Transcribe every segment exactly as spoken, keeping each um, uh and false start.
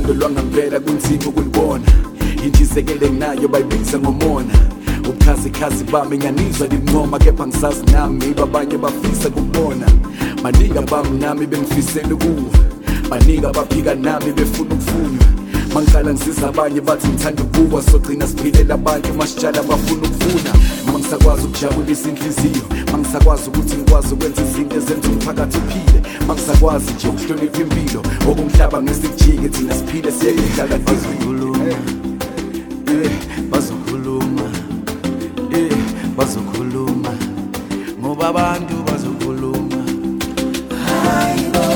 uthando lwangampela kunzima ukulibona. Intshisekelo nayo bayibiza ngomona. Ubukhazikhazi bami ngiyanizwa lincoma, kepha ngisazi nami babanye bafisa kubona. Baningi abami nami bengifisela kuwo, baningi abaphika nami befuna ukufunywa. Mangikala ngisiza abanye bathi ngithanda ukuwa, sogcina siphilela abantu masitshala bafuna ukuvuna. Mangisakwazi ukujabulisa inhliziyo, mangisakwazi ukuthi ngikwazi ukwenza izinto ezenza umphakathi uphile, mangisakwazi nje ukuhlonipha impilo, okumhlaba ngesikujike thina siphile siyayidlala bazokhuluma eh bazokhuluma eh bazokhuluma ngoba abantu bazokhuluma. Hayibo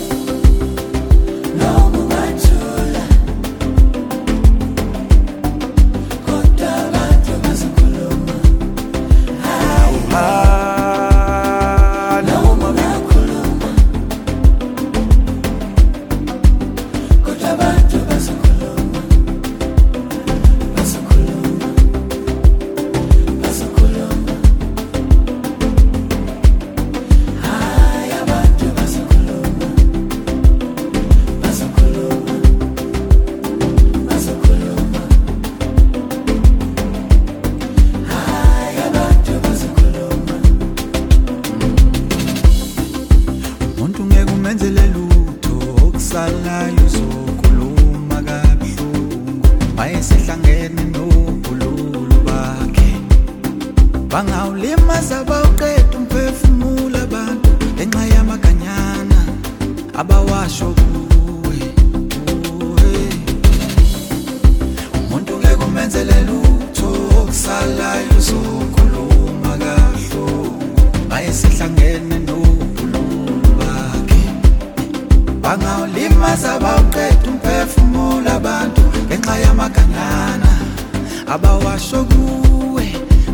noma ungathula kodwa abantu bazokhuluma. Hayibo noma ungakhuluma kodwa abantu bazokhuluma. Bazokhuluma bazokhuluma hayi abantu bazokhuluma. Bazokhuluma bazokhuluma hayi abantu bazokhuluma. Umuntu ngeke umenzele lutho, okusalayo uzokhuluma kabuhlungu. Mayesehlangene nobululu bakhe, bangawulimaza bawuqeda umphefumulo abantu ngenxa yamaganyana abawasho kuwe. Umuntu ngeke umenzele lutho, okusalayo uzokhuluma kabuhlungu. Mayesehlangene nobululu bakhe, bangawulimaza bawuqeda umphefumulo abantu ngenxa yamaganyana abawasho kuwe.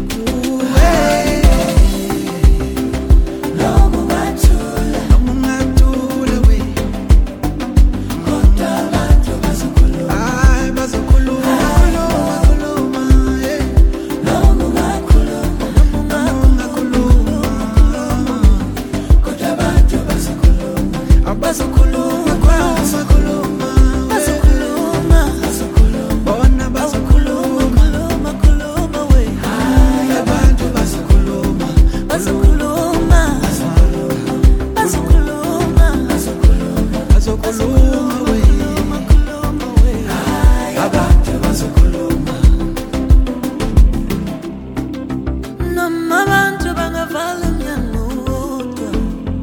Noma ungathula noma ungathula we kodwa abantu bazokhuluma. Hayi bazokhuluma khuluma eh noma ungakhuluma noma ungakhuluma kodwa abantu bazokhuluma. Abazokhuluma bazokhuluma bazokhuluma bazokhuluma bona bazokhuluma khuluma khuluma we. Hayi abantu bazokhuluma bazokhuluma bazokhuluma bazokhuluma we. Khuluma we hayi abantu bazokhuluma. Noma abantu bangavala umnyango wodwa,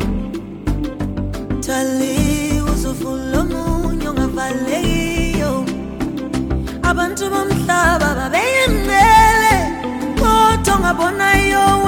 Thali uzovula omunye ongavalekiyo. Abantu bomhlaba babeyimngcele kodwa ongabonayo